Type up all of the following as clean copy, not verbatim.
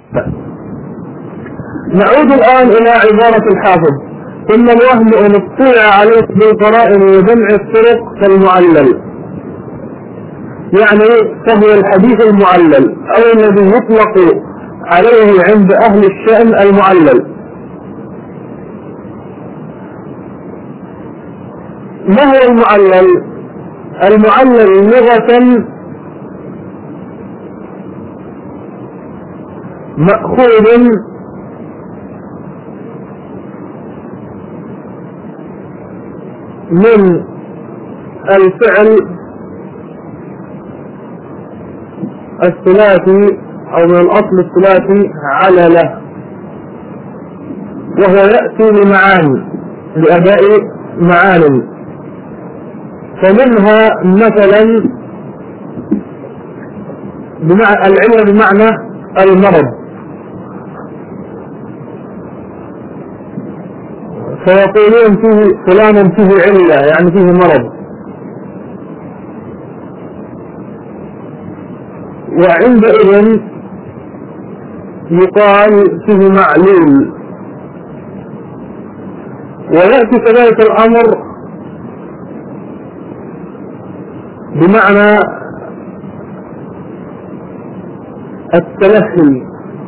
نعود الآن إلى عبارة الحافظ: ثم الوهم إن اطلع عليه بالقرائن وجمع الطرق كالمعلل، يعني فهو الحديث المعلل أو الذي يطلق عليه عند أهل الشأن المعلل. ما هو المعلل؟ المعلل لغة مأخوذ من الفعل الثلاثي أو من الأصل الثلاثي علل، وهو يأتي بمعاني لأداء معان، فمنها مثلا العلة بمعنى المرض، فيقولون فيه فلان فيه علة يعني فيه مرض. وعندئذ يقال فيه معلول. ويأتي كذلك الأمر بمعنى التلهي،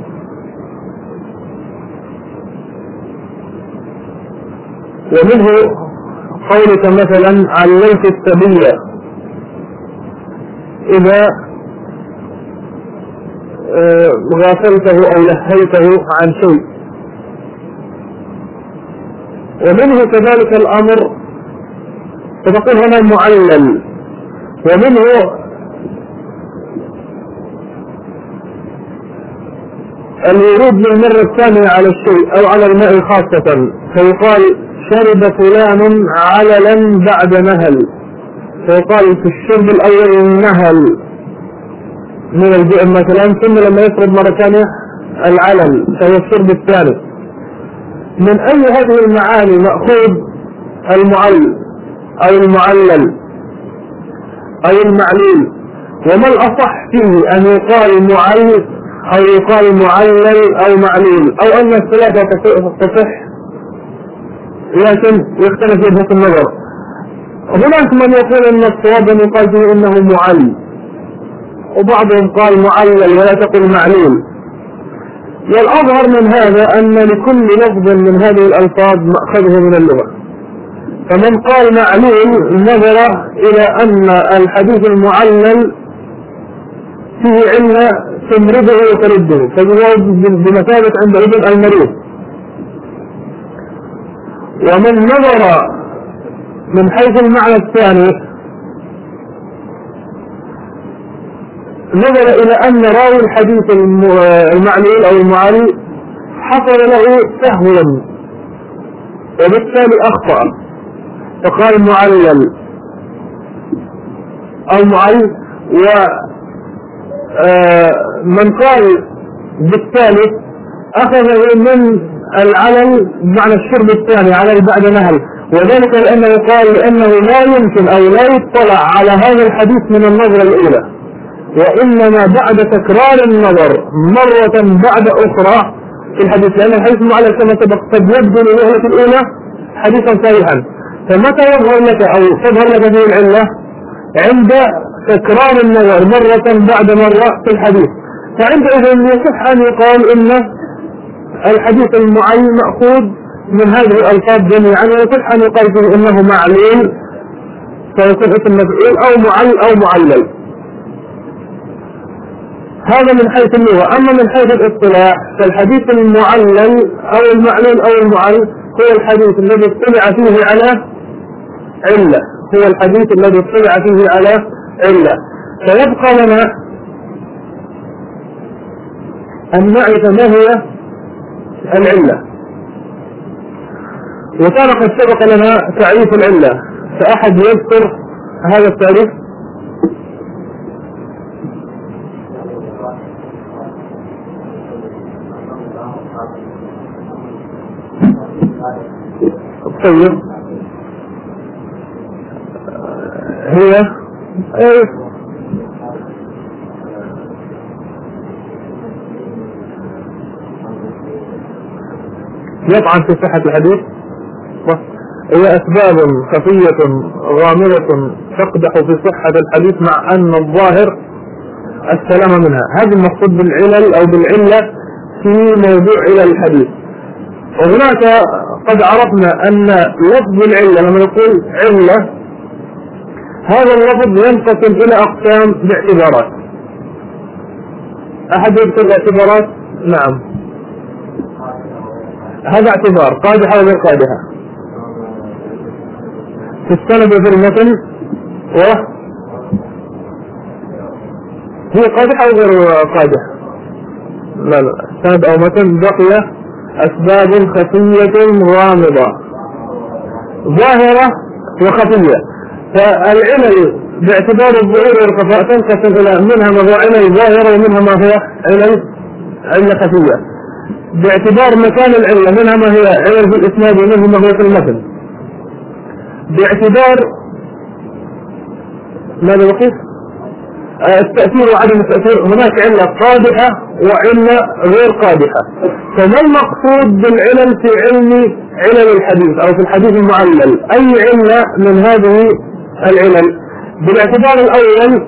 ومنه قولك مثلا عليت السبية إذا غافلته أو لهيته عن شيء. ومنه كذلك الأمر فتقول هنا معلل. ومنه الورود للمرة الثانية على الشيء أو على الماء خاصة، فيقال شرب فلان عللا بعد نهل، فيقال في الشرب الأول نهل من البئر مثلا، ثم لما يشرب مرة ثانية العلل فهو الشرب الثالث. من أي هذه المعاني مأخوذ المعلل أو المعلل أو المعلول؟ وما الأصح فيه أن يقال معلل أو يقال معلل أو معلول، أو أن الثلاثة تصح، لكن يختلف وجهة النظر. هناك من يقول أن الصواب أن يقال فيه إنه معلل، وبعضهم قال معلل ولا تقل معلول. والأظهر من هذا أن لكل لفظ من هذه الألفاظ مأخذه من اللغة. فمن قال معلول نظر إلى أن الحديث المعلل فيه علة تمرضه وترده، فهو بمثابة عند ابن المريض. ومن نظر من حيث المعنى الثاني نظر إلى أن راوي الحديث المعلول أو المعلل حصل له سهوا وبالتالي أخطأ، فقال معلل أو معلل. ومن قال بالثالث أخذه من العلل بمعنى الشرب الثاني على بعد نهل، وذلك لأنه قال لأنه لا يمكن أو لا يطلع على هذا الحديث من النظرة الأولى، وإنما بعد تكرار النظر مرة بعد أخرى في الحديث، لأن الحديث المعلل كما سبق قد يبدو للوهلة الأولى حديثا صحيحا، فمتى يظهر لك أو تظهر لك هذه العلة؟ عند تكرار النظر مرة بعد مرة في الحديث. فعندئذ يصح أن يقال إن الحديث المعلل مأخوذ من هذه الألفاظ جميعا، ويصح أن يقال فيه إنه معلول فيكون اسم مفعول أو معلل أو معلل. هذا من حيث اللغة. أما من حيث الاصطلاح فالحديث المعلل أو المعلول أو المعلل هو الحديث الذي اطلع فيه على علة، هو الحديث الذي اطلع فيه على علة. فيبقى لنا أن نعرف ما هي العلة، وكان قد سبق لنا تعريف العلة، فأحد يذكر هذا التعريف؟ طيب هي يطعن في صحة الحديث. هي أسباب خفية غامضة تقدح في صحة الحديث مع أن الظاهر السلامة منها. هذا المقصود بالعلل أو بالعلة في موضوع علل الحديث. وهناك قد عرفنا أن لفظ العلة لما نقول علة هذا اللفظ ينقسم إلى أقسام باعتبارات. أحد يذكر الاعتبارات؟ نعم. هذا اعتبار قادحة وغير قادحة في السند وفي المتن، هي قادحة وغير قادحة. لا سند أو متن بقي أسباب خفية غامضة ظاهرة وخفية. فالعلل باعتبار الظهور والخفاء تنقسم إلى منها ما هو علل ظاهرة ومنها ما هو علة خفية. باعتبار مكان العلة منها ما هي علل في الإسناد ومنها ما هو في المتن. باعتبار ماذا بقيت؟ التأثير وعدم التأثير. هناك علة قادحة وعلة غير قادحة. فما المقصود بالعلل في علل الحديث أو في الحديث المعلل؟ أي علة من هذه العلل؟ بالاعتبار الأول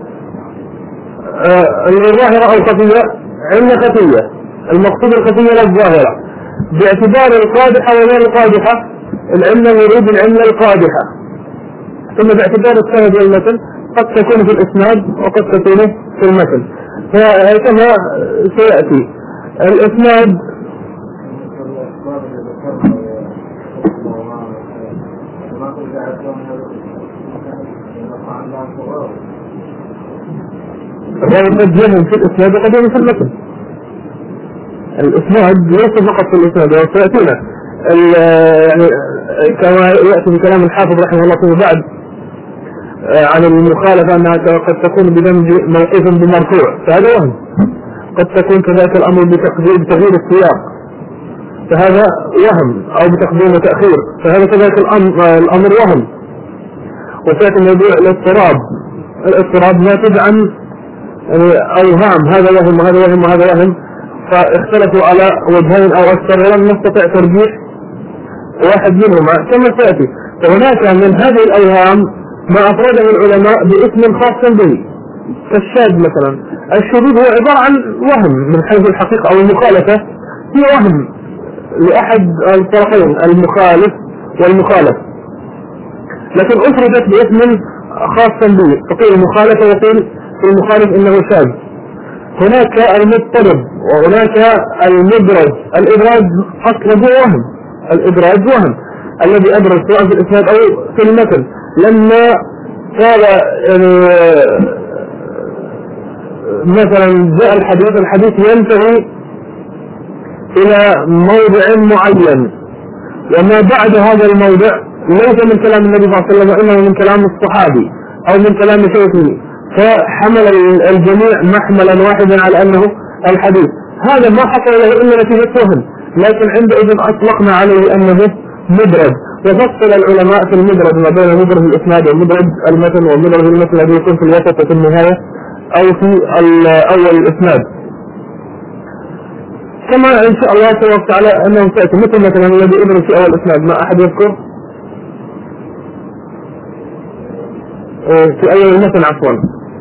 الظاهرة أو خفية، علة خفية، المقصود الخفية لا الظاهرة. باعتبار القادحة وغير القادحة العلة يريد العلة القادحة. ثم باعتبار السند والمتن قد تكون في الإسناد وقد تكون في المتن. فكما سيأتي الإسناد قد يهم في الإسناد وقد يهم في المتن. الإسناد ليس فقط في الإسناد وسيأتينا يعني كما يأتي في كلام الحافظ رحمه الله فيما بعد عن المخالفة أنها قد تكون بدمج موقوف بمرفوع، فهذا وهم. قد تكون كذلك الأمر بتغيير السياق، فهذا وهم، أو بتقديم وتأخير، فهذا كذلك الأمر وهم. وسيأتي موضوع الاضطراب ناتج عن أوهام، هذا وهم وهذا وهم وهذا وهم، فاختلفوا على وجهين أو أكثر ولم نستطع ترجيح واحد منهما كما سيأتي. فهناك من هذه الأوهام ما أفرده العلماء باسم خاص به، كالشاذ مثلا. الشذوذ هو عبارة عن وهم من حيث الحقيقة أو المخالفة، هي وهم لأحد الطرفين المخالف والمخالف، لكن أفردت باسم خاص به، تقول المخالفة وقيل في المخالف إنه شاذ. هناك المضطرب وهناك المدرج. الإدراج أصله وهم، الإدراج وهم الذي أدرج سواء في الإسناد أو في المتن. لما قال مثلا جاء الحديث ينتهي إلى موضع معين، وما بعد هذا الموضع ليس من كلام النبي صلى الله عليه وسلم وإنما من كلام الصحابي أو من كلام شيخه، فحمل الجميع محملا واحدا على أنه الحديث. هذا ما حصل له إلا نتيجة وهم، لكن عندئذ أطلقنا عليه أنه مدرج. وفصل العلماء في المدرج ما بين مدرج الإسناد ومدرج المتن ومدرج المتن الذي يكون في الوسط وفي النهاية أو في أول الإسناد. كما إن شاء الله سبحانه وتعالى أنه سيأتي مثلا الذي يدرج في أول الإسناد، ما أحد يذكر في أول المتن عفوا،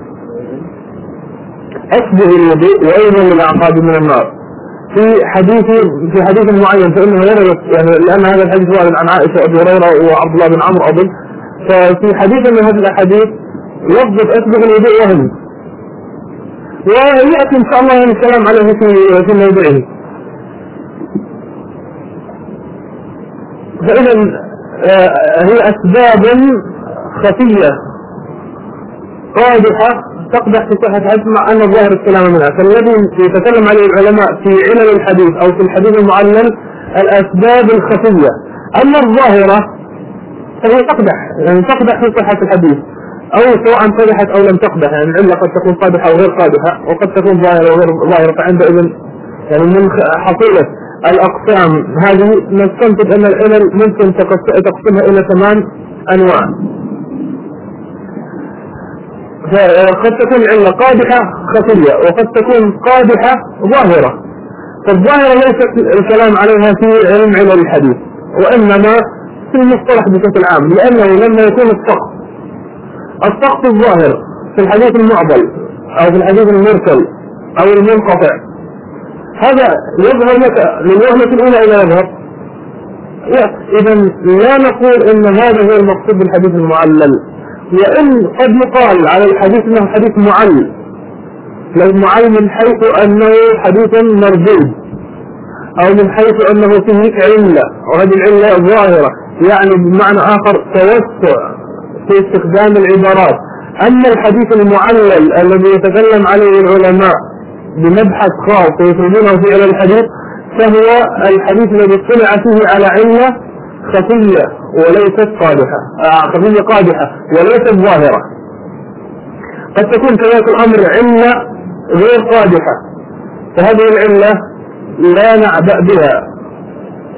أشبه الوضوء وأيضا للأعقاب من النار. في حديث معين فإنه ورد يعني لأن هذا الحديث وارد عن عائشة وأبي هريرة وعبد الله بن عمرو أظن. ففي حديث من هذه الأحاديث لفظ أشبه الوضوء وهم، ويأتي إن شاء الله الكلام عليه في موضعه. فإذا هي أسباب خفية قادحة تقدح في صحة الحديث مع أن الظاهر السلامة منها. فالذي يتكلم عليه العلماء في علل الحديث أو في الحديث المعلل الأسباب الخفية. أما الظاهرة فهي تقدح، يعني تقدح في صحة الحديث، أو سواء قدحت أو لم تقدح، يعني العلة قد تكون قادحة أو غير قادحة، وقد تكون ظاهرة وغير ظاهرة. فعندئذ يعني من حصيلة الأقسام هذه نستنتج أن العلل ممكن تقسمها إلى 8 أنواع. فقد تكون علة قادحة خفية، وقد تكون قادحة ظاهرة. فالظاهرة ليست الكلام عليها في علم الحديث، وإنما في المصطلح بشكل عام، لأنه لما يكون السقط الظاهر في الحديث المعضل أو في الحديث المرسل أو المنقطع، هذا يظهر لك للوهلة الأولى إلى يظهر. إذا لا نقول إن هذا هو المقصود بالحديث المعلل، وإن قد يقال على الحديث أنه حديث معل، معل من حيث أنه حديث مردود، أو من حيث أنه فيه علة، وهذه العلة ظاهرة، يعني بمعنى آخر توسع في استخدام العبارات. أما الحديث المعلل الذي يتكلم عليه العلماء بمبحث خاص ويفردونه في علم الحديث، فهو الحديث الذي اطلع فيه على علة خفية وليست قادحة، خفية قادحة وليست ظاهرة. قد تكون كذلك الأمر علة غير قادحة، فهذه العلة لا نعبأ بها